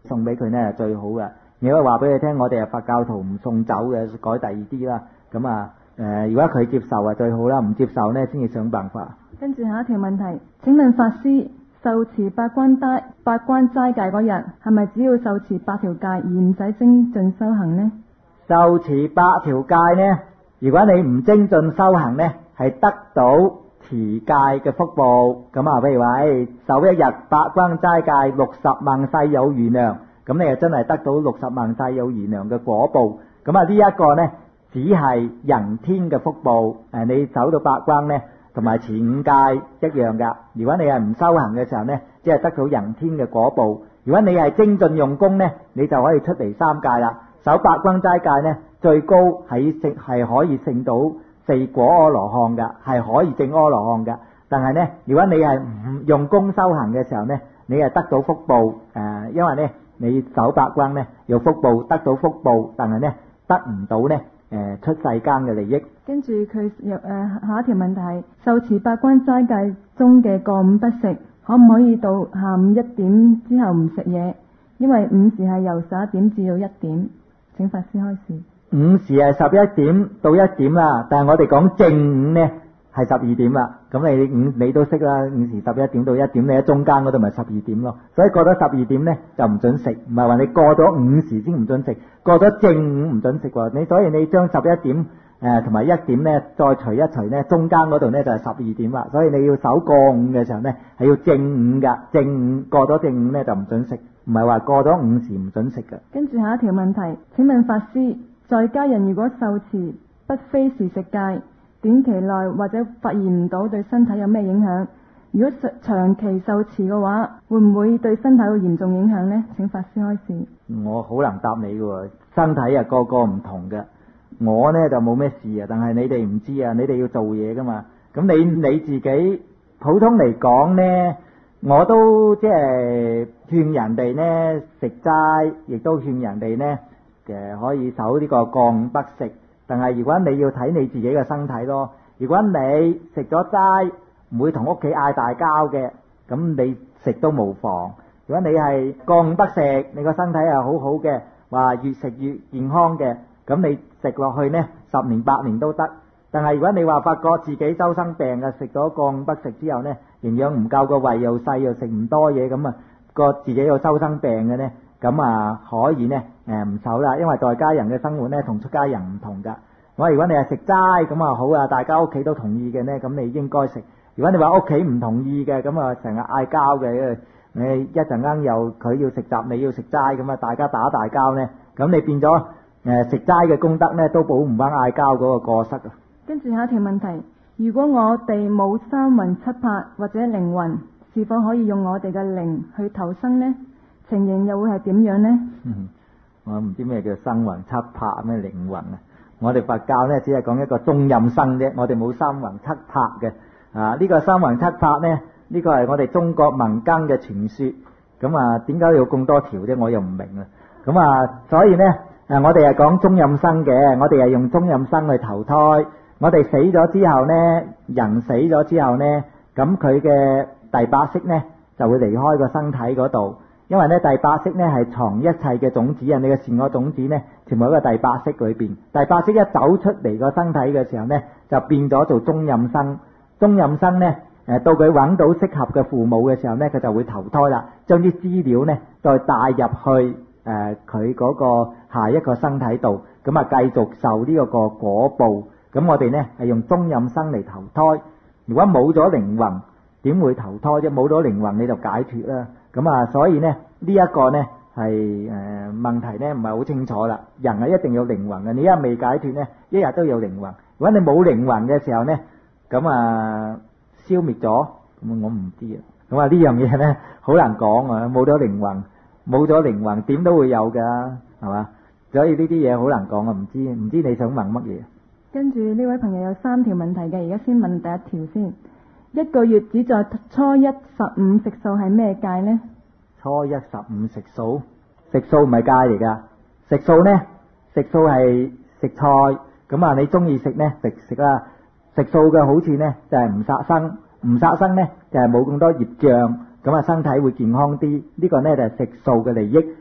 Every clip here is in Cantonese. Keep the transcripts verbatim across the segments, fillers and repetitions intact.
送俾佢呢係最好嘅。如果話俾佢聽，我哋係佛教徒唔送酒嘅，改第二啲啦。咁啊誒，如果佢接受係最好啦，唔接受呢先至想辦法。 跟住下一條問題，請問法師，受持八關齋八關齋戒嗰日，係咪只要受持八條戒而唔使精進修行呢？ 受持八條戒呢，如果你唔精進修行呢，係得到持戒嘅福報。咁啊，譬如話誒，守一日八關齋戒，六十萬世有餘糧，咁你就真係得到六十萬世有餘糧嘅果報。咁啊，呢一個呢，只係人天嘅福報。誒，你走到八關呢，同埋持五戒一樣噶。如果你係唔修行嘅時候呢，只係得到人天嘅果報。如果你係精進用功呢，你就可以出嚟三界啦。守八關齋戒呢，最高喺勝係可以勝到四果阿羅漢噶，係可以證阿羅漢噶。但係呢，如果你係唔用功修行嘅時候呢，你係得到福報。誒、呃，因為呢，你守八關呢有福報，得到福報，但係呢，得唔到呢誒、呃、出世間嘅利益。 跟住佢又誒下一條問題係，受持八關齋戒中嘅過午不食，可唔可以到下午一點之後唔食嘢？因為午時係由十一點至到一點。請法師開示。 午時係十一點到一點啦，但係我哋講正午呢係十二點啦。咁你午你都識啦，午時十一點到一點，你喺中間嗰度咪十二點咯。所以過咗十二點呢就唔准食，唔係話你過咗午時先唔准食，過咗正午唔准食喎。你所以你將十一點誒同埋一點呢再除一除呢，中間嗰度呢就係十二點啦。所以你要守過午嘅時候呢係要正午㗎，正午過咗正午呢就唔准食，唔係話過咗午時唔准食㗎。 跟住下一條問題，請問法師，在家人如果受持不非時食戒，短期內或者發現唔到對身體有咩影響？如果長期受持嘅話，會唔會對身體有嚴重影響呢？請法師開示。 我好難答你嘅，身體啊個個唔同嘅。我呢就冇咩事啊，但係你哋唔知啊，你哋要做嘢噶嘛。咁你你自己普通嚟講呢，我都即係勸人哋呢食齋，亦都勸人哋呢誒可以守呢個過午不食。但係如果你要睇你自己嘅身體咯，如果你食咗齋唔會同屋企嗌大交嘅，咁你食都無妨。如果你係過午不食，你個身體係好好嘅，話越食越健康嘅，咁你食落去呢十年八年都得。但係如果你話發覺自己周生病嘅，食咗過午不食之後呢，營養唔夠，個胃又細又食唔多嘢，咁啊個自己有周生病嘅呢，咁啊可以呢誒唔守啦。因為在家人嘅生活呢同出家人唔同噶。我如果你係食齋咁啊好啊，大家屋企都同意嘅呢，咁你應該食。如果你話屋企唔同意嘅，咁啊成日嗌交嘅，你一陣間又佢要食雜，你要食齋，咁啊大家打大交呢，咁你變咗誒食齋嘅功德呢都補唔翻嗌交嗰個過失啊。 跟住下一條問題，如果我哋冇三魂七魄或者靈魂，是否可以用我哋嘅靈去投生呢？情形又會係點樣呢？ 嗯，我唔知咩叫三魂七魄咩靈魂啊。我哋佛教呢只係講一個中陰身啫，我哋冇三魂七魄嘅。啊，呢個三魂七魄呢，呢個係我哋中國民間嘅傳說。咁啊，點解要咁多條啫？我又唔明啊。咁啊，所以呢，誒，我哋係講中陰身嘅，我哋係用中陰身去投胎。我哋死咗之後呢，人死咗之後呢，咁佢嘅第八識呢就會離開個身體嗰度。因為呢第八識呢係藏一切嘅種子啊，你嘅善惡種子呢全部喺個第八識裏邊。第八識一走出嚟個身體嘅時候呢，就變咗做中陰身。中陰身呢，誒到佢揾到適合嘅父母嘅時候呢，佢就會投胎啦，將啲資料呢再帶入去誒佢嗰個下一個身體度，咁啊繼續受呢個個果報。咁我哋呢係用中陰身嚟投胎。如果冇咗靈魂，點會投胎啫？冇咗靈魂你就解脫啦。咁啊，所以呢呢一個呢係誒問題呢唔係好清楚啦。人係一定有靈魂嘅，你一日未解脫呢，一日都有靈魂。如果你冇靈魂嘅時候呢，咁啊消滅咗，咁我唔知啊。咁啊呢樣嘢呢好難講啊，冇咗靈魂，冇咗靈魂點都會有噶，係嘛？所以呢啲嘢好難講啊，唔知唔知你想問乜嘢？ 跟住呢位朋友有三條問題嘅，而家先問第一條先。一個月只在初一十五食素係咩戒呢？ 初一十五食素，食素唔係戒嚟噶。食素呢，食素係食菜，咁啊你中意食呢食食啦。食素嘅好處呢就係唔殺生，唔殺生呢就係冇咁多業障，咁啊身體會健康啲。呢個呢就係食素嘅利益。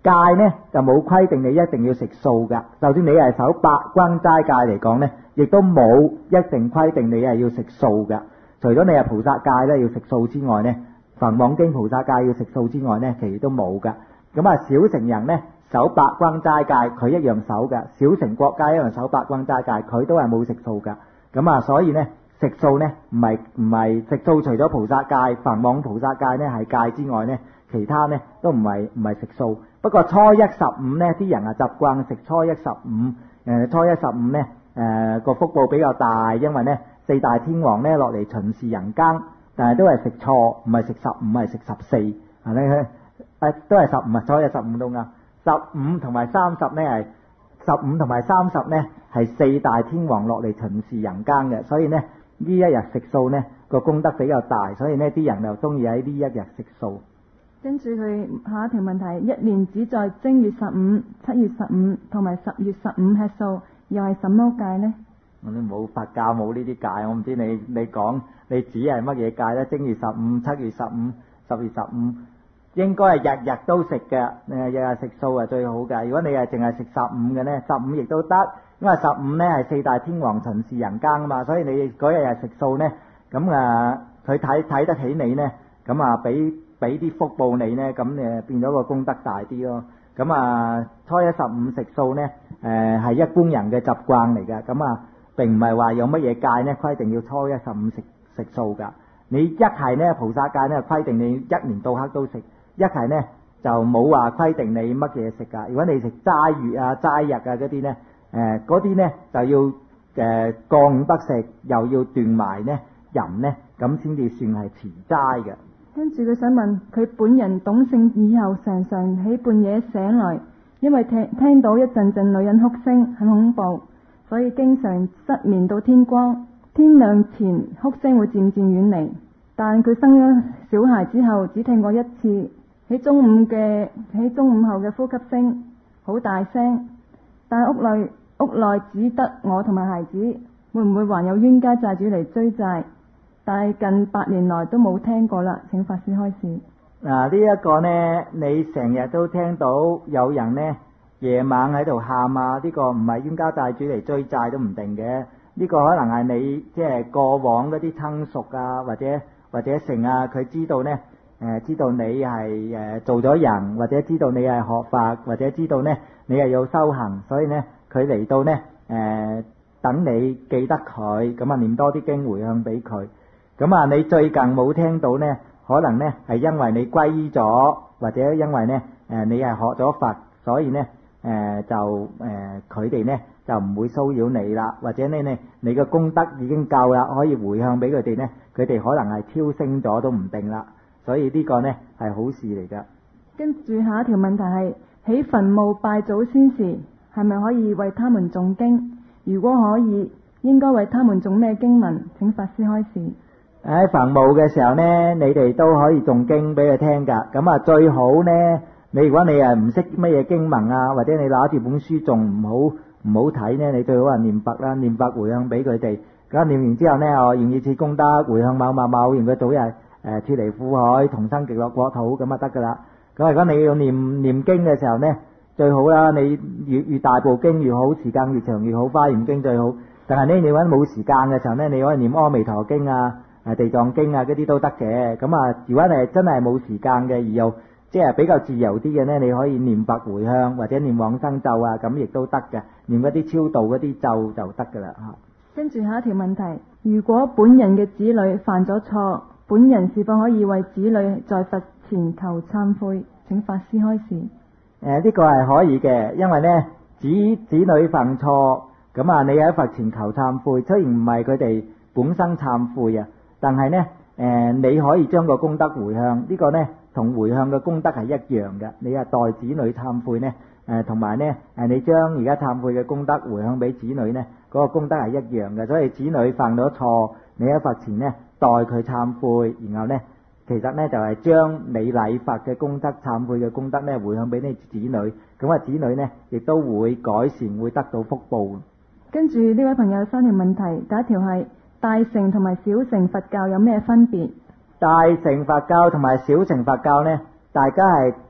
戒呢就冇規定你一定要食素㗎，就算你係守八關齋戒嚟講呢，亦都冇一定規定你係要食素㗎。除咗你係菩薩戒咧要食素之外呢，梵網經菩薩戒要食素之外呢，其餘都冇㗎。咁啊，小乘人呢守八關齋戒，佢一樣守㗎；小乘國家一樣守八關齋戒，佢都係冇食素㗎。咁啊，所以呢食素呢唔係唔係食素，除咗菩薩戒、梵網菩薩戒呢係戒之外呢，其他呢都唔係唔係食素。不過初一十五呢，啲人啊習慣食初一十五，誒初一十五呢誒個福報比較大，因為呢四大天王呢落嚟巡視人間，但係都係食錯，唔係食十五，係食十四，係咪？誒都係十五啊，初一十五都啱。十五同埋三十呢係十五同埋三十呢係四大天王落嚟巡視人間嘅，所以呢呢一日食素呢個功德比較大，所以呢啲人就中意喺呢一日食素。 跟住佢下一條問題，一年只在正月十五、七月十五同埋十月十五吃素，又係什麼戒呢？ 我都冇佛教冇呢啲戒，我唔知你你講你指係乜嘢戒咧？正月十五、七月十五、十月十五，應該係日日都食嘅，誒日日食素係最好嘅。如果你係淨係食十五嘅呢，十五亦都得，因為十五呢係四大天王巡視人間啊嘛，所以你嗰日日食素呢，咁啊佢睇睇得起你呢，咁啊俾俾啲福報你呢，咁誒變咗個功德大啲咯。咁啊初一十五食素呢，誒係一般人嘅習慣嚟嘅，咁啊並唔係話有乜嘢戒呢規定要初一十五食食素㗎。你一係呢菩薩戒呢規定你一年到黑都食，一係呢就冇話規定你乜嘢食㗎。如果你食齋月啊齋日啊嗰啲呢，誒嗰啲呢就要誒、呃、過午不食，又要斷埋呢人呢，咁先至算係持齋嘅。 跟住佢想問，佢本人懂性以後，常常喺半夜醒來，因為聽聽到一陣陣女人哭聲，很恐怖，所以經常失眠到天光。天亮前哭聲會漸漸遠離，但佢生咗小孩之後，只聽過一次喺中午嘅喺中午後嘅呼吸聲，好大聲。但係屋內屋內只得我同埋孩子，會唔會還有冤家債主嚟追債？但係近八年來都冇聽過啦，請法師開示。 嗱，呢一個呢，你成日都聽到有人呢夜晚喺度喊啊，呢個唔係冤家債主嚟追債都唔定嘅，呢個可能係你即係過往嗰啲親屬啊，或者或者成啊，佢知道呢，誒知道你係誒做咗人，或者知道你係學法，或者知道呢你係有修行，所以呢佢嚟到呢誒等你記得佢，咁啊念多啲經回向俾佢。咁啊，你最近冇聽到呢，可能呢係因為你皈依咗，或者因為呢誒你係學咗佛，所以呢誒就誒佢哋呢就唔會騷擾你啦，或者呢你你嘅功德已經夠啦，可以回向俾佢哋呢，佢哋可能係超升咗都唔定啦，所以呢個呢係好事嚟㗎。 跟住下一條問題係，喺墳墓拜祖先時，係咪可以為他們誦經？如果可以，應該為他們誦咩經文？請法師開示。 喺墳墓嘅時候呢，你哋都可以誦經俾佢聽㗎。咁啊，最好呢，你如果你係唔識乜嘢經文啊，或者你攞住本書仲唔好唔好睇呢，你最好係念佛啦，念佛回向俾佢哋。咁念完之後呢，我願以此功德回向某某某，願佢早日誒脫離苦海，同生極樂國土，咁啊得㗎啦。咁如果你要念念經嘅時候呢，最好啦，你越越大部經越好，時間越長越好，華嚴經最好。但係呢，你揾冇時間嘅時候呢，你可以念阿彌陀經啊、地藏經啊嗰啲都得嘅。咁啊，如果你真係冇時間嘅，而又即係比較自由啲嘅呢，你可以念佛回向或者念往生咒啊，咁亦都得嘅。念嗰啲超度嗰啲咒就得㗎啦嚇。 跟住下一條問題，如果本人嘅子女犯咗錯，本人是否可以為子女在佛前求懺悔？請法師開示。 誒呢個係可以嘅，因為呢子子女犯錯，咁啊你喺佛前求懺悔，雖然唔係佢哋本身懺悔啊，但係呢誒你可以將個功德回向，呢個呢同回向嘅功德係一樣嘅。你係代子女懺悔呢，誒同埋呢誒你將而家懺悔嘅功德回向俾子女呢，嗰個功德係一樣嘅。所以子女犯咗錯，你喺佛前呢代佢懺悔，然後呢其實呢就係將你禮佛嘅功德、懺悔嘅功德呢回向俾你子女，咁啊子女呢亦都會改善，會得到福報。 跟住呢位朋友有三條問題，第一條係大乘同埋小乘佛教有咩分別？ 大乘佛教同埋小乘佛教呢，大家係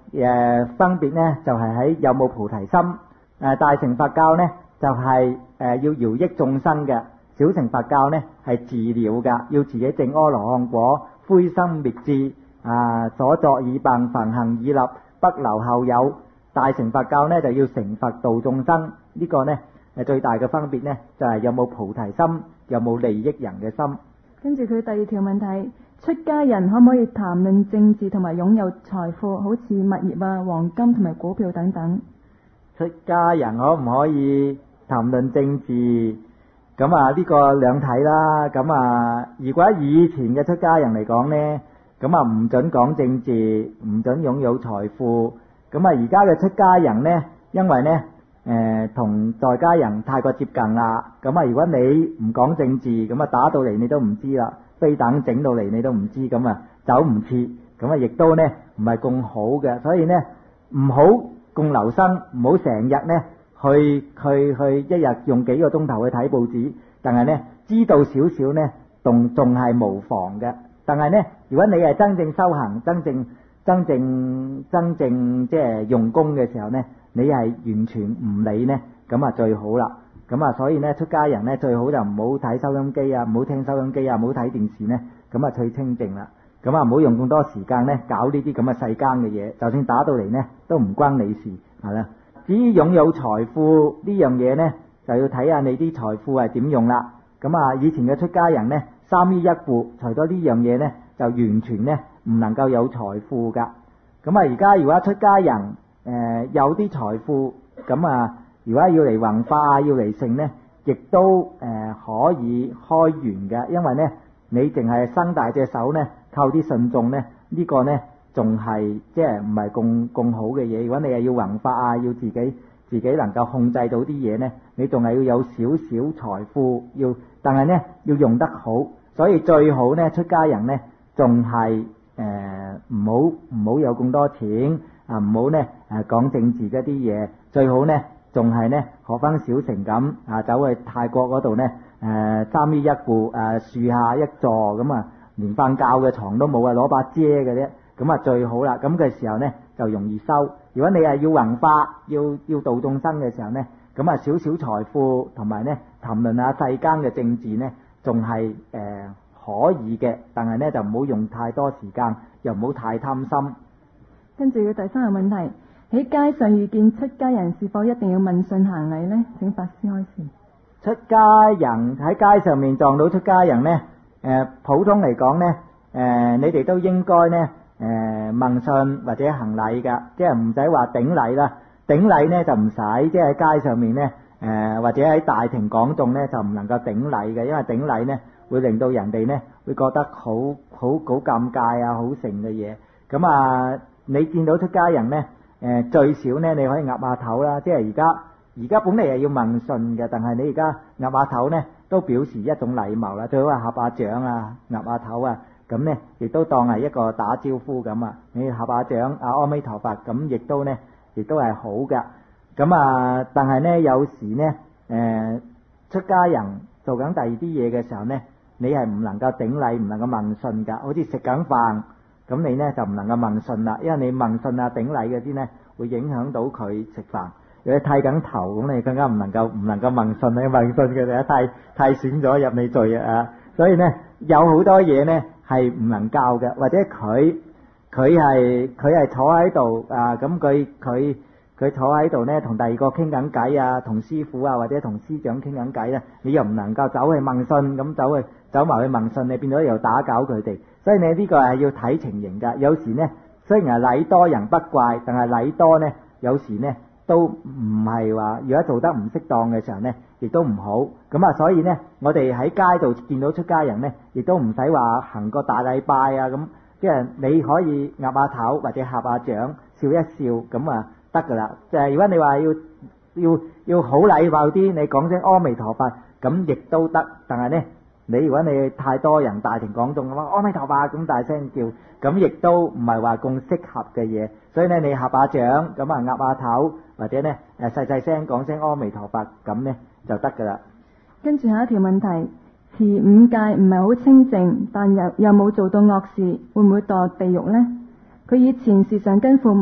誒分別呢，就係喺有冇菩提心。誒大乘佛教呢，就係誒要饒益眾生嘅，小乘佛教呢係自了㗎，要自己證阿羅漢果，灰心滅智啊，所作已辦，梵行已立，不留後有。大乘佛教呢就要成佛度眾生，呢、這個呢誒最大嘅分別呢，就係有冇菩提心，有冇利益人嘅心。 跟住佢第二條問題，出家人可唔可以談論政治同埋擁有財富，好似物業啊、黃金同埋股票等等？ 出家人可唔可以談論政治？咁啊呢個兩睇啦。咁啊，如果以前嘅出家人嚟講呢，咁啊唔准講政治，唔准擁有財富。咁啊而家嘅出家人呢，因為呢誒同在家人太過接近啦。咁啊如果你唔講政治，咁啊打到嚟你都唔知啦，飛彈整到嚟你都唔知，咁啊走唔切。咁啊亦都呢唔係咁好嘅，所以呢唔好共留生，唔好成日呢去去去一日用幾個鐘頭去睇報紙，但係呢知道少少呢仲仲係無妨嘅。但係呢如果你係真正修行，真正真正真正即係用功嘅時候呢，你係完全唔理呢，咁啊最好啦。咁啊所以呢出家人呢最好就唔好睇收音機啊，唔好聽收音機啊，唔好睇電視呢，咁啊最清靜啦。咁啊唔好用咁多時間呢搞呢啲咁嘅世間嘅嘢，就算打到嚟呢都唔關你事，係啦。至於擁有財富呢樣嘢呢，就要睇下你啲財富係點用啦。咁啊以前嘅出家人呢，三於一故，除咗呢樣嘢呢，就完全呢唔能夠有財富噶。咁啊而家如果出家人誒、呃、有啲財富，咁啊如果要嚟弘法啊，要嚟成呢，亦都誒、呃、可以開源嘅，因為呢你淨係伸大隻手呢，靠啲信眾呢，呢、這個呢仲係即係唔係咁咁好嘅嘢。如果你係要弘法啊，要自己自己能夠控制到啲嘢呢，你仲係要有少少財富，要但係呢要用得好。所以最好呢出家人呢仲係誒唔好唔好有咁多錢啊，唔好呢誒講政治嗰啲嘢。最好呢仲係呢學翻小乘咁啊，走去泰國嗰度呢誒三於一故誒樹下一座咁啊，連瞓覺嘅床都冇啊，攞把遮嘅啫。咁啊最好啦，咁嘅時候呢就容易收。如果你係要弘法，要要度眾生嘅時候呢，咁啊少少財富同埋呢談論下世間嘅政治呢，仲係誒可以嘅，但係呢就唔好用太多時間，又唔好太貪心。 跟住佢第三個問題，喺街上遇見出家人，是否一定要問訊行禮呢？請法師開示。 出家人喺街上面撞到出家人呢，誒、呃、普通嚟講呢，誒、呃、你哋都應該呢誒、呃、問訊或者行禮㗎，即係唔使話頂禮啦。頂禮呢就唔使，即係喺街上面呢，誒、呃、或者喺大庭廣眾呢就唔能夠頂禮嘅，因為頂禮呢會令到人哋呢會覺得好好好尷尬啊，好成嘅嘢。咁啊，你見到出家人呢，誒、呃、最少呢你可以岌下頭啦，即係而家而家本嚟係要問訊嘅，但係你而家岌下頭呢都表示一種禮貌啦，最好係合下掌啊，岌下頭啊。咁呢亦都當係一個打招呼咁啊，你合下掌啊，阿彌陀佛，咁亦都呢亦都係好㗎。咁啊，但係呢有時呢誒、呃、出家人做緊第二啲嘢嘅時候呢，你係唔能夠頂禮，唔能夠問訊㗎。好似食緊飯，咁你呢就唔能夠問訊啦，因為你問訊啊頂禮嗰啲呢會影響到佢食飯。如果你剃緊頭，咁你更加唔能夠唔能夠問訊，你問訊嘅就太太閃咗入你罪啊！所以呢有好多嘢呢係唔能教嘅，或者佢佢係佢係坐喺度啊，咁佢佢佢坐喺度呢，同第二個傾緊偈啊，同師傅啊或者同師長傾緊偈呢，你又唔能夠走去問訊，咁走去走埋去問訊，你變咗又打攪佢哋。所以你呢個係要睇情形㗎。有時呢雖然係禮多人不怪，但係禮多呢有時呢都唔係話，如果做得唔適當嘅時候呢，亦都唔好。咁啊，所以呢，我哋喺街度見到出家人呢，亦都唔使話行個大禮拜啊，咁即係你可以岌下頭或者合下掌，笑一笑咁啊得噶啦。就係如果你話要要要好禮貌啲，你講聲阿彌陀佛，咁亦都得。但係呢，你如果你太多人大庭廣眾咁阿彌陀佛咁大聲叫，咁亦都唔係話咁適合嘅嘢。所以呢，你合下掌，咁啊岌下頭，或者呢誒細細聲講聲阿彌陀佛，咁呢就得噶啦。 跟住下一條問題，持五戒唔係好清淨，但又又冇做到惡事，會唔會墮地獄呢？佢以前時常跟父母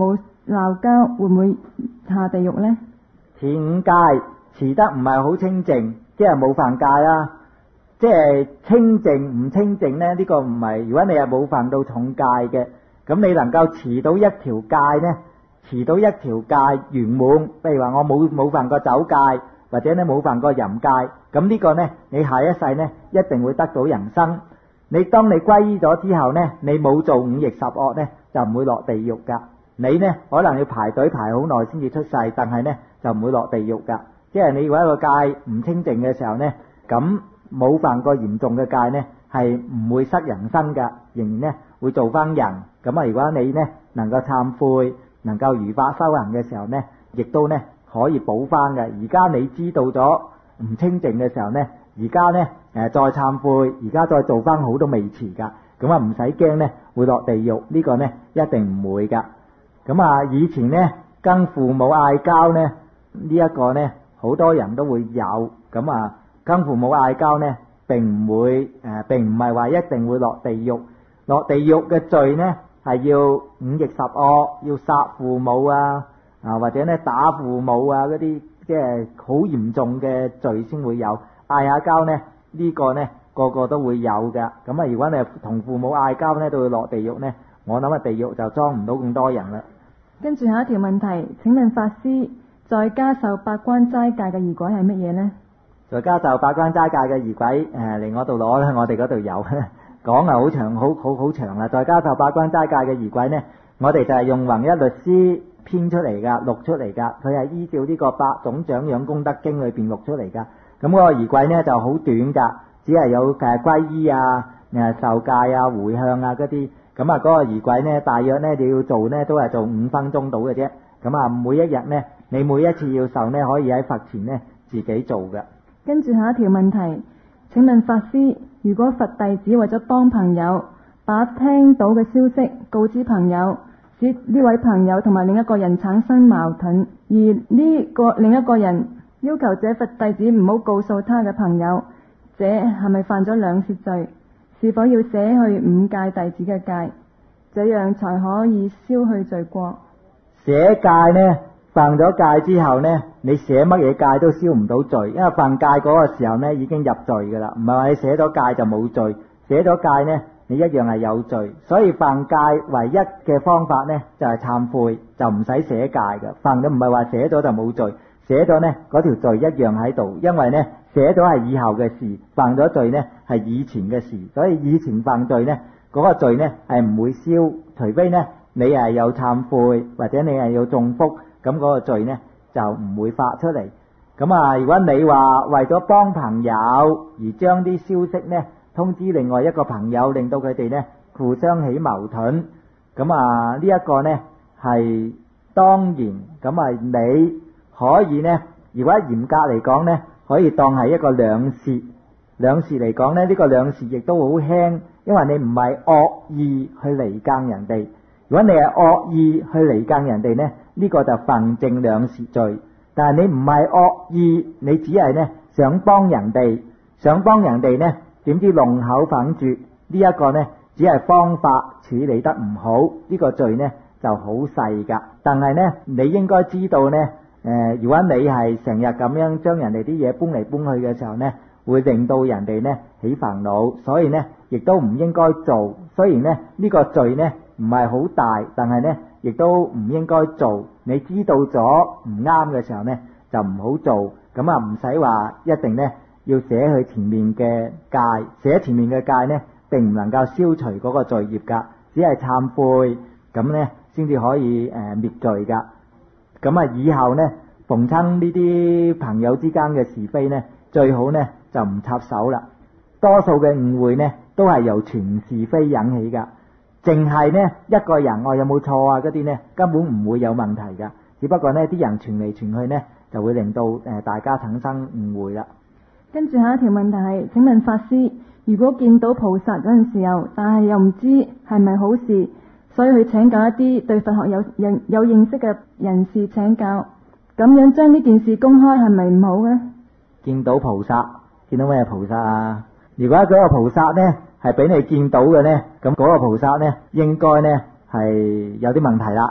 鬧交，會唔會下地獄呢？ 前五戒持得唔係好清淨，即係冇犯戒啦。即係清淨唔清淨呢？呢、呢個唔係。如果你係冇犯到重戒嘅，咁你能夠持到一條戒呢？持到一條戒圓滿，譬如話我冇冇犯過酒戒，或者呢冇犯過淫戒，咁呢個呢，你下一世呢一定會得到人生。你當你皈依咗之後呢，你冇做五逆十惡呢，就唔會落地獄噶。你呢可能要排隊排好耐先至出世，但係呢就唔會落地獄噶。即係你如果一個戒唔清淨嘅時候呢，咁冇犯過嚴重嘅戒呢，係唔會失人生噶，仍然呢會做翻人。咁啊，如果你呢能夠懺悔，能夠如法修行嘅時候呢，亦都呢可以補翻嘅。而家你知道咗唔清淨嘅時候呢，而家呢誒再懺悔，而家再做翻好都未遲噶。咁啊唔使驚呢會落地獄，呢個呢一定唔會噶。咁啊以前呢跟父母嗌交呢，呢一個呢好多人都會有。咁啊跟父母嗌交呢並唔會誒並唔係話一定會落地獄。落地獄嘅罪呢係要五逆十惡，要殺父母啊，啊或者呢打父母啊嗰啲，即係好嚴重嘅罪先會有。嗌下交呢呢個呢個個都會有噶。咁啊如果你同父母嗌交呢都會落地獄呢，我諗啊地獄就裝唔到咁多人啦。 跟住下一條問題，請問法師，在家受八關齋戒嘅儀軌係乜嘢呢？ 在家受八關齋戒嘅儀軌誒嚟我度攞咧，我哋嗰度有。講啊好長，好好好長啦。在家受八關齋戒嘅儀軌呢，我哋就係用弘一律師編出嚟噶，錄出嚟噶。佢係依照呢個八種長養功德經裏邊錄出嚟噶。咁嗰個儀軌呢就好短噶，只係有誒皈依啊、誒受戒啊、回向啊嗰啲。咁啊嗰個儀軌呢，大約呢你要做呢都係做五分鐘到嘅啫。咁啊每一日呢，你每一次要受呢，可以喺佛前呢自己做嘅。 跟住下一條問題，請問法師，如果佛弟子為咗幫朋友，把聽到嘅消息告知朋友，使呢位朋友同埋另一個人產生矛盾，而呢個另一個人要求這佛弟子唔好告訴他嘅朋友，這係咪犯咗兩舌罪？是否要捨去五戒弟子嘅戒，這樣才可以消去罪過？ 捨戒呢，犯咗戒之後呢，你捨乜嘢戒都消唔到罪，因為犯戒嗰個時候呢已經入罪噶啦，唔係話你捨咗戒就冇罪，捨咗戒呢你一樣係有罪。所以犯戒唯一嘅方法呢就係懺悔，就唔使捨戒噶。犯咗唔係話捨咗就冇罪，捨咗呢嗰條罪一樣喺度，因為呢捨咗係以後嘅事，犯咗罪呢係以前嘅事，所以以前犯罪呢嗰個罪呢係唔會消，除非呢你係有懺悔或者你係有中福，咁嗰個罪呢就唔會發出嚟。咁啊如果你話為咗幫朋友而將啲消息呢通知另外一個朋友，令到佢哋呢互相起矛盾，咁啊呢一個呢係當然，咁啊你可以呢，如果嚴格嚟講呢可以當係一個兩舌。兩舌嚟講呢，呢個兩舌亦都好輕，因為你唔係惡意去離間人哋。如果你係惡意去離間人哋呢，呢個就犯正兩舌罪。但係你唔係惡意，你只係呢想幫人哋，想幫人哋呢，點知弄巧反拙，呢一個呢只係方法處理得唔好，呢個罪呢就好細噶。但係呢你應該知道呢，誒，如果你係成日咁樣將人哋啲嘢搬嚟搬去嘅時候呢，會令到人哋呢起煩惱，所以呢亦都唔應該做。雖然呢呢個罪呢唔係好大，但係呢亦都唔應該做。你知道咗唔啱嘅時候呢，就唔好做。咁啊唔使話一定呢要捨去前面嘅戒，捨前面嘅戒呢並唔能夠消除嗰個罪業噶，只係懺悔，咁呢先至可以誒滅罪噶。咁啊以後呢逢親呢啲朋友之間嘅是非呢，最好呢就唔插手啦。多數嘅誤會呢都係由傳是非引起噶，淨係呢一個人我有冇錯啊嗰啲呢根本唔會有問題噶，只不過呢啲人傳嚟傳去呢就會令到誒大家產生誤會啦。 跟住下一條問題係，請問法師，如果見到菩薩嗰陣時候，但係又唔知係咪好事，所以去請教一啲對佛學有認有認識嘅人士請教，咁樣將呢件事公開係咪唔好呢？ 見到菩薩，見到咩菩薩啊？如果嗰個菩薩呢係俾你見到嘅呢，咁嗰個菩薩呢應該呢係有啲問題啦。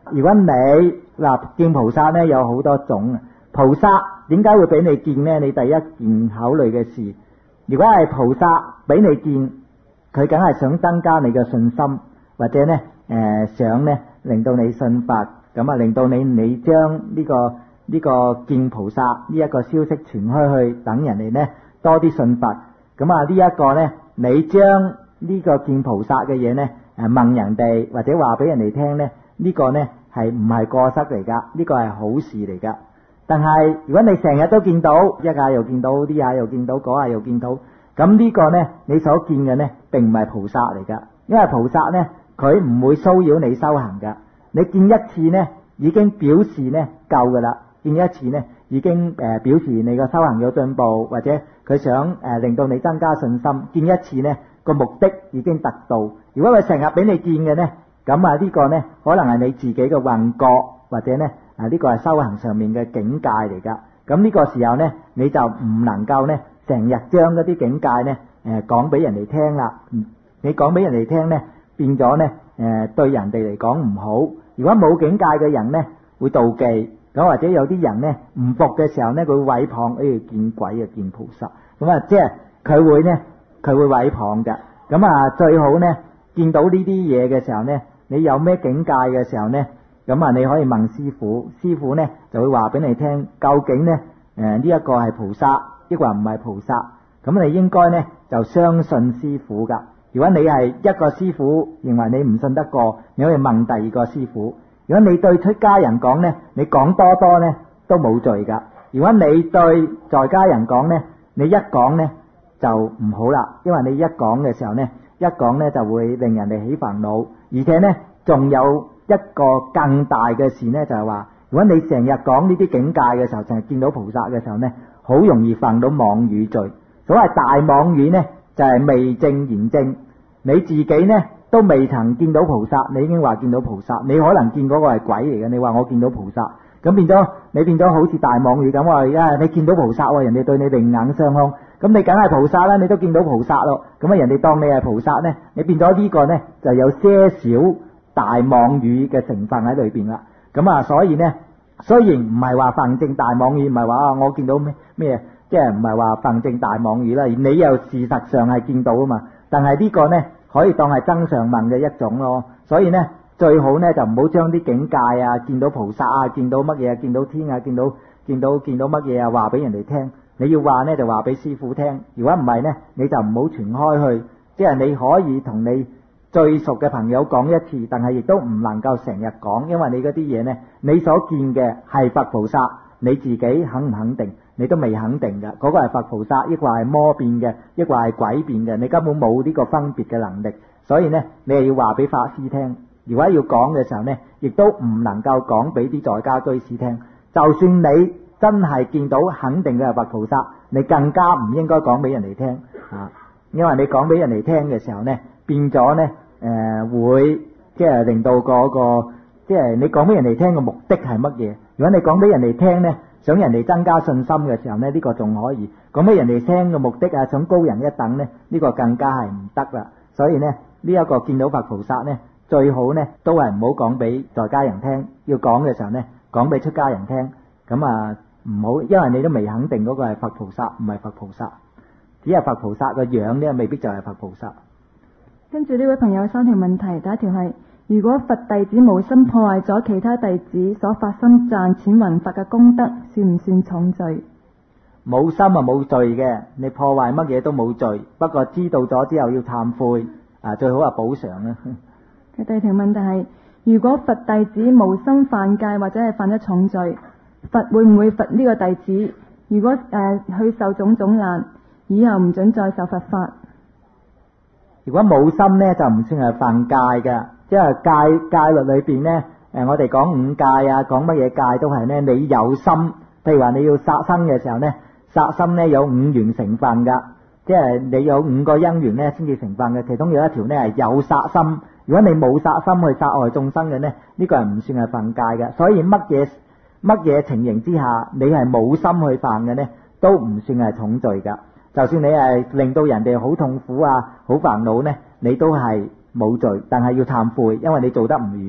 如果你嗱見菩薩咧有好多種，菩薩點解會俾你見呢？你第一件考慮嘅事，如果係菩薩俾你見，佢梗係想增加你嘅信心，或者呢誒、呃、想呢令到你信佛，咁啊令到你你將呢、這個呢、這個見菩薩呢一個消息傳開去，等人哋呢多啲信佛。咁啊呢一個呢，你將呢個見菩薩嘅嘢呢誒問人哋，或者話俾人哋聽呢，呢、這個呢係唔係過失嚟噶？呢、這個係好事嚟噶。但係如果你成日都見到，一下又見到，啲下又見到，嗰下又見到，咁呢個呢，你所見嘅呢並唔係菩薩嚟噶。因為菩薩呢，佢唔會騷擾你修行噶。你見一次呢，已經表示呢夠噶啦。見一次呢，已經誒表示你個修行有進步，或者佢想誒令到你增加信心。見一次呢個目的已經達到。如果佢成日俾你見嘅呢，咁啊呢個呢可能係你自己嘅幻覺，或者呢啊呢個係修行上面嘅境界嚟噶。咁呢個時候呢，你就唔能夠呢成日將嗰啲境界呢誒講俾人哋聽啦。你講俾人哋聽呢，變咗呢誒對人哋嚟講唔好。如果冇境界嘅人呢，會妒忌。咁或者有啲人呢唔服嘅時候呢，佢會毀謗，誒見鬼啊見菩薩。咁啊即係佢會呢佢會毀謗嘅。咁啊最好呢見到呢啲嘢嘅時候呢，你有咩境界嘅時候呢，咁啊你可以問師父，師父呢就會話俾你聽，究竟呢誒呢一個係菩薩抑或唔係菩薩。咁你應該呢就相信師父噶。如果你係一個師父認為你唔信得過，你可以問第二個師父。如果你對出家人講呢，你講多多呢都冇罪噶。如果你對在家人講呢，你一講呢就唔好啦，因為你一講嘅時候呢，一講呢就會令人哋起煩惱。而且呢仲有一個更大嘅事呢，就係話，如果你成日講呢啲境界嘅時候，成日見到菩薩嘅時候呢，好容易犯到妄語罪。所謂大妄語呢，就係未證言證。你自己呢都未曾見到菩薩，你已經話見到菩薩，你可能見嗰個係鬼嚟嘅，你話我見到菩薩，咁變咗你變咗好似大妄語咁話，而家你見到菩薩，人哋對你另眼相看，咁你梗係菩薩啦，你都見到菩薩咯，咁啊人哋當你係菩薩呢，你變咗呢個呢就有些少大妄語嘅成分喺裏邊啦。咁啊所以呢，雖然唔係話犯證大妄語，唔係話啊我見到咩咩，即係唔係話犯證大妄語啦，你又事實上係見到啊嘛，但係呢個呢可以當係增上問嘅一種咯。所以呢最好呢就唔好將啲境界啊，見到菩薩啊，見到乜嘢啊，見到天啊，見到見到見到乜嘢啊，話俾人哋聽。你要話呢就話俾師父聽，如果唔係呢你就唔好傳開去。即係你可以同你最熟嘅朋友講一次，但係亦都唔能夠成日講，因為你嗰啲嘢呢，你所見嘅係佛菩薩，你自己肯唔肯定？你都未肯定嘅，嗰個係佛菩薩，抑或係魔變嘅，抑或係鬼變嘅，你根本冇呢個分別嘅能力。所以呢，你係要話俾法師聽。如果要講嘅時候呢，亦都唔能夠講俾啲在家居士聽。就算你真係見到肯定嘅係佛菩薩，你更加唔應該講俾人哋聽啊！因為你講俾人哋聽嘅時候呢，變咗呢，誒、呃、會即係令到嗰個即係你講俾人哋聽嘅目的係乜嘢？如果你講俾人哋聽呢，想人哋增加信心嘅時候呢，呢個仲可以講俾人哋聽嘅目的啊，想高人一等呢，呢個更加係唔得啦。所以呢，呢一個見到佛菩薩呢，最好呢都係唔好講俾在家人聽，要講嘅時候呢，講俾出家人聽。咁啊唔好，因為你都未肯定嗰個係佛菩薩，唔係佛菩薩，只係佛菩薩個樣呢，未必就係佛菩薩。 跟住呢位朋友三條問題，第一條係：如果佛弟子無心破壞咗其他弟子所發心賺錢弘法嘅功德，算唔算重罪？ 冇心啊冇罪嘅，你破壞乜嘢都冇罪，不過知道咗之後要懺悔啊，最好係補償啦。 第二條問題係：如果佛弟子無心犯戒或者係犯咗重罪，佛會唔會罰呢個弟子？如果誒去、呃、受種種難，以後唔准再受佛法。 如果冇心呢，就唔算係犯戒嘅，即係戒戒律裏邊呢，誒我哋講五戒啊，講乜嘢戒都係呢，你有心，譬如話你要殺生嘅時候呢，殺生呢有五緣成分噶，即係你有五個因緣呢先至成分嘅，其中有一條呢係有殺心。如果你冇殺心去殺害眾生嘅呢，呢個係唔算係犯戒嘅。所以乜嘢乜嘢情形之下，你係冇心去犯嘅呢，都唔算係重罪噶。就算你係令到人哋好痛苦啊、好煩惱呢，你都係冇罪，但係要懺悔，因為你做得唔如法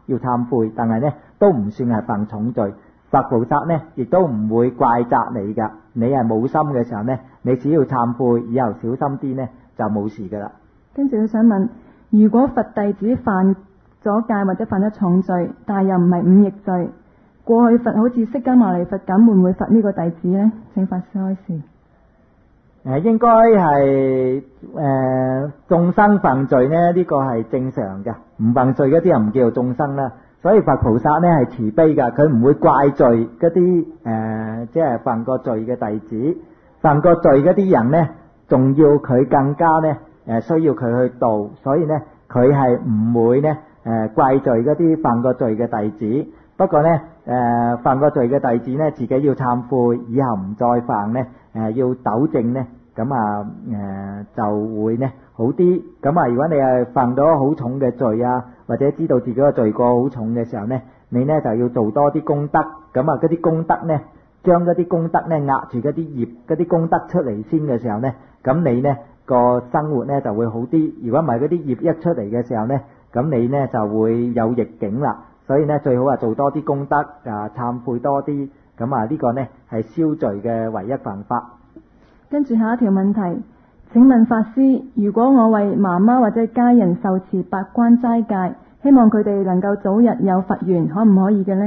要懺悔，但係呢都唔算係犯重罪。佛菩薩呢亦都唔會怪責你㗎，你係冇心嘅時候呢，你只要懺悔，以後小心啲呢就冇事㗎啦。 跟住佢想問，如果佛弟子犯咗戒或者犯咗重罪，但係又唔係五逆罪，過去佛好似釋迦牟尼佛咁，會唔會罰呢個弟子呢？請法師開示。 誒應該係誒眾生犯罪呢，呢個係正常嘅，唔犯罪嗰啲人唔叫做眾生啦。所以佛菩薩呢係慈悲㗎，佢唔會怪罪嗰啲誒即係犯過罪嘅弟子，犯過罪嗰啲人呢，仲要佢更加呢誒需要佢去度，所以呢佢係唔會呢誒怪罪嗰啲犯過罪嘅弟子。不過呢誒犯過罪嘅弟子呢，自己要懺悔，以後唔再犯呢。誒要糾正呢，咁啊誒就會呢好啲。咁啊，如果你係犯咗好重嘅罪啊，或者知道自己個罪過好重嘅時候呢，你呢就要做多啲功德。咁啊，嗰啲功德呢，將嗰啲功德呢壓住嗰啲業，嗰啲功德出嚟先嘅時候呢，咁你呢個生活呢就會好啲。如果唔係嗰啲業一出嚟嘅時候呢，咁你呢就會有逆境啦。所以呢，最好係做多啲功德啊，懺悔多啲。咁啊，呢個呢係消罪嘅唯一辦法。 跟住下一條問題，請問法師，如果我為媽媽或者家人受持八關齋戒，希望佢哋能夠早日有佛緣，可唔可以嘅呢？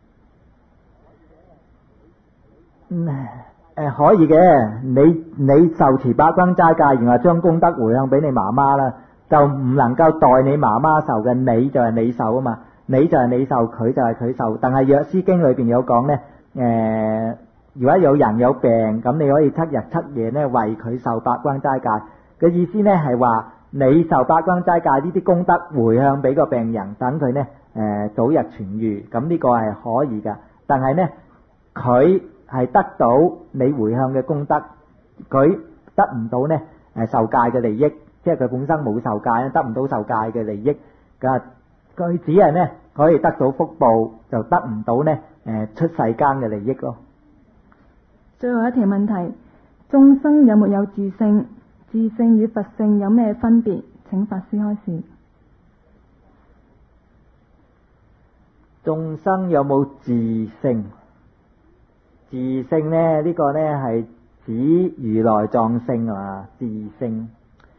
嗯，誒可以嘅。你你受持八關齋戒，然後將功德回向俾你媽媽啦，就唔能夠代你媽媽受嘅，你就係你受啊嘛，你就係你受，佢就係佢受。但係藥師經裏邊有講呢。誒、呃，如果有人有病，咁你可以七日七夜咧為佢受八關齋戒嘅意思呢係話你受八關齋戒呢啲功德回向俾個病人，等佢呢誒、呃、早日痊愈，咁呢個係可以噶。但係呢，佢係得到你回向嘅功德，佢得唔到呢誒受戒嘅利益，即係佢本身冇受戒，得唔到受戒嘅利益噶，佢只係呢可以得到福報，就得唔到呢誒出世間嘅利益咯。 最後一條問題，眾生有沒有自性？自性與佛性有咩分別？請法師開示。 眾生有冇自性？自性呢，呢個呢係指如來藏性啊嘛，自性。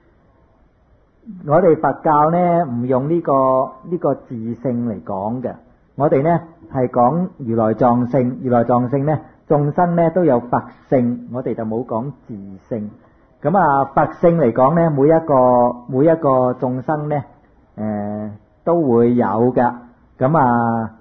我哋佛教呢唔用呢個呢個自性嚟講嘅，我哋呢係講如來藏性。如來藏性呢，眾生呢都有佛性，我哋就冇講自性。咁啊，佛性嚟講呢，每一個每一個眾生呢，誒都會有㗎。咁啊，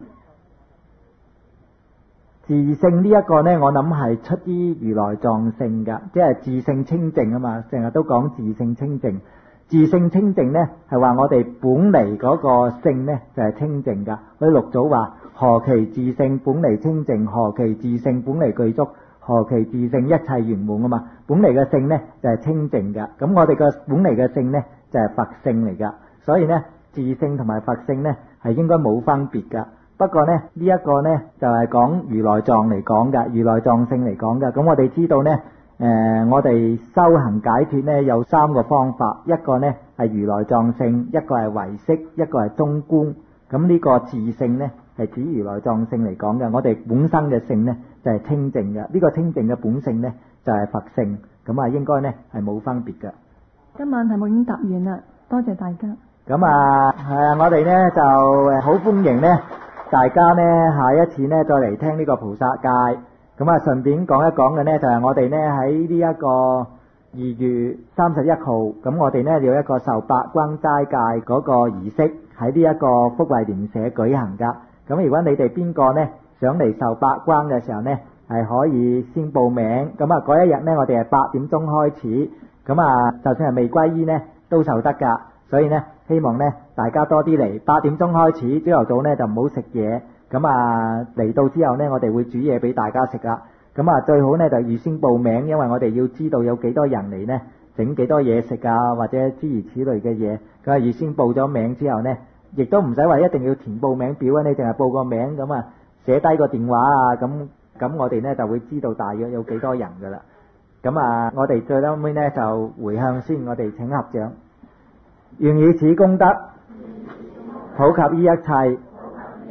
自性呢一個呢，我諗係出於如來藏性㗎，即係自性清淨啊嘛，成日都講自性清淨。自性清淨呢，係話我哋本嚟嗰個性呢，就係清淨㗎。嗰啲六祖話：何其自性本嚟清淨，何其自性本嚟具足，何其自性一切圓滿啊嘛。本嚟嘅性呢，就係清淨㗎。咁我哋個本嚟嘅性呢，就係佛性嚟㗎。所以呢，自性同埋佛性呢，係應該冇分別㗎。不過呢，呢一個呢，就係講如來藏嚟講㗎，如來藏性嚟講㗎。咁我哋知道呢。誒、呃，我哋修行解脫呢，有三個方法，一個呢係如來藏性，一個係唯識，一個係中觀。咁呢個自性呢係指如來藏性嚟講嘅，我哋本身嘅性呢就係清淨嘅，呢、這個清淨嘅本性呢就係佛性，咁啊應該呢係冇分別嘅。 今晚題目已經答完啦，多謝大家。 咁啊，誒我哋呢就誒好歡迎呢大家呢下一次呢再嚟聽呢個菩薩戒。咁啊，順便講一講嘅呢，就係我哋呢喺呢一個二月三十一號，咁我哋呢有一個受八關齋戒嗰個儀式喺呢一個福慧蓮社舉行噶。咁如果你哋邊個呢想嚟受八關嘅時候呢，係可以先報名。咁啊，嗰一日呢，我哋係八點鐘開始。咁啊，就算係未皈依呢，都受得噶。所以呢，希望呢大家多啲嚟。八點鐘開始，朝頭早呢就唔好食嘢。咁啊，嚟到之後呢，我哋會煮嘢俾大家食啦。咁啊，最好呢就預先報名，因為我哋要知道有幾多人嚟呢，整幾多嘢食啊，或者諸如此類嘅嘢。咁啊，預先報咗名之後呢，亦都唔使話一定要填報名表啊，你淨係報個名咁啊，寫低個電話啊，咁咁我哋呢就會知道大約有幾多人噶啦。咁啊，我哋最後尾呢就回向先，我哋請合掌，願以此功德普及於一切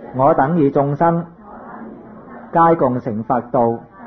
我等與眾生皆共成佛道，